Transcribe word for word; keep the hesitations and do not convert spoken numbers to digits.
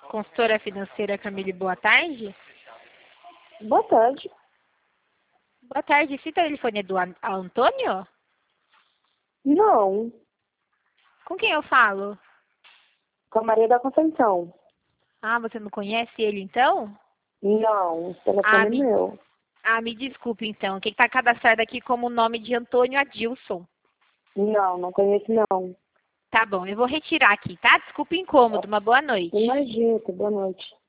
Consultora financeira Camille, boa tarde. Boa tarde. Boa tarde, esse telefone é do An- Antônio? Não, Com quem eu falo? com a Maria da Conceição. Ah, você não conhece ele então? Não, esse telefone Ah, é me, meu. ah, me desculpe então, quem está cadastrado aqui como nome de Antônio Adilson. Não, não conheço não. Tá bom, eu vou retirar aqui, tá? Desculpe o incômodo, uma boa noite. Imagina, boa noite.